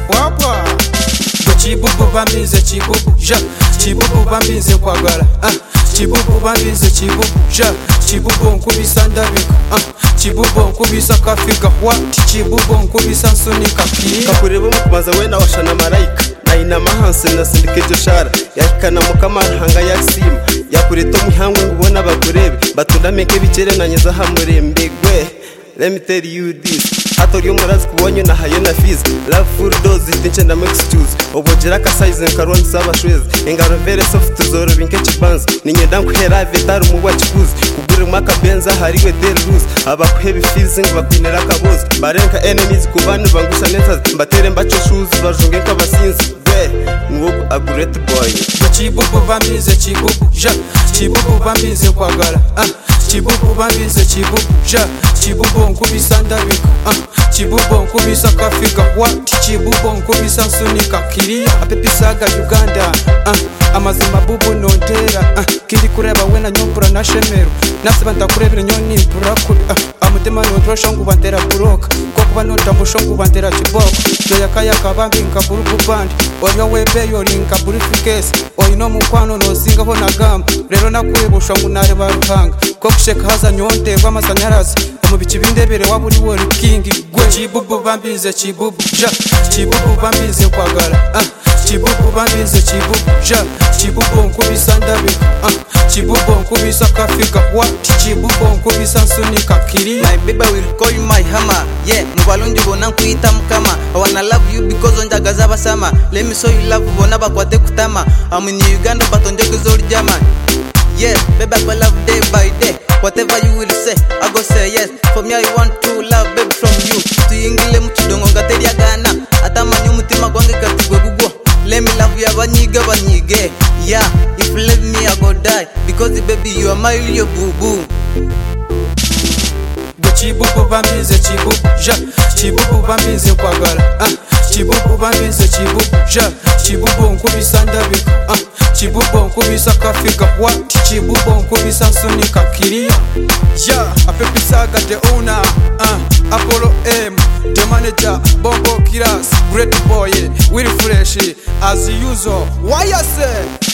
wapwa chibubu bambize chibubu ja chibubu bambize kwagala chibubu bambize chibubu ja chibubu nkubisa ndabika chibubu nkubisa kafika what chibubu nkubisa nsunika kakureba mukumaza wena washana malaika naina mahanse na sindike joshara yakana mukamara hanga yaksima yakureta muhango ngubona bagurebe batundameke bikere nanyeza hamurembegwe. Let me tell you this. Hatori umurazi kubonye na hayo na fiz. Love full dose itinche na mix choose. Obojera ka size nkaroni saba shwez. Engaro very soft zoro binke chipanz. Ninyenda nkuhera vetaru muwa chikuzi. Kugure mwaka benza hariwe del lose. Abakuhebi feeling bakwinera kabozi. Barenka enemies kubanu bangusha neta. Mbatere mbacho shoes barjunge kabasinzi. Nuwogu a great boy. Chibubu bambize chibubu ja. Chibubu bambize kwagala. Chibubu bambize chibubu ja. Chibubu nkubisa ndabika chibubu nkubisa kafika what chibubu nkubisa nsunika kiriya apepisaga Uganda amazima bubu nontera kiri kureba wena nyompura na shemero nasiba ndakurebera nyoni impura kuri amutema nontrosha ngubantera buroka kokuba nontamusho ngubantera chiboko yakaya kabambi nkaburu band oyo webe yori nkaburu fikesi oyo no mukwano nozinga ho nagamba rero nakwebusha ngunare baruhanga ko kusheka haza nyonte rw'amazanyarazi mubici bindebere waburi wori king gwe chibubu bambize chibubu ja chibubu bambize kwagala chibubu bambize chibubu ja chibubu nkubisa ndabika chibubu nkubisa kafika what chibubu nkubisa nsunika kiri. My baby will call you my hammer yeah ngwalonje bona nkuita mkama I wanna love you because onjagaza basama let me show you love bona bakwate kutama I'm in Uganda but onjagazori German yeah baby I love day by day. Whatever you will say, I go say yes. For me, I want to love, baby, from you. Tuyingile mchidongo ngateria gana. Atamanyu mutima kwange katigwe gugwa. Let me love you, banyige. Yeah, if you leave me, I go die. Because baby, you are my little boo-boo. Chibubu bambize chibubu ja. Chibubu bambize kwagala. Chibubu bambize chibubu ja. Chibubu nkubisa ndabika chibubu nkubisa kafika what chibubu nkubisa nsunika kiriya yeah apepisaga the owner Apollo M the manager Bombo Kiras great boy Willy Fresh as usual why I say